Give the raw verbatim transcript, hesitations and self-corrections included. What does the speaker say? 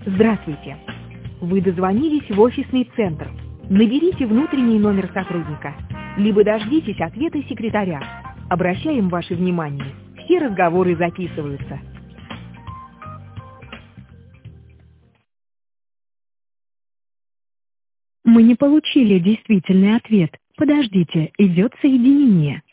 Здравствуйте. Вы дозвонились в офисный центр. Наберите внутренний номер сотрудника, либо дождитесь ответа секретаря. Обращаем ваше внимание. Все разговоры записываются. Мы не получили действительный ответ. Подождите, идет соединение.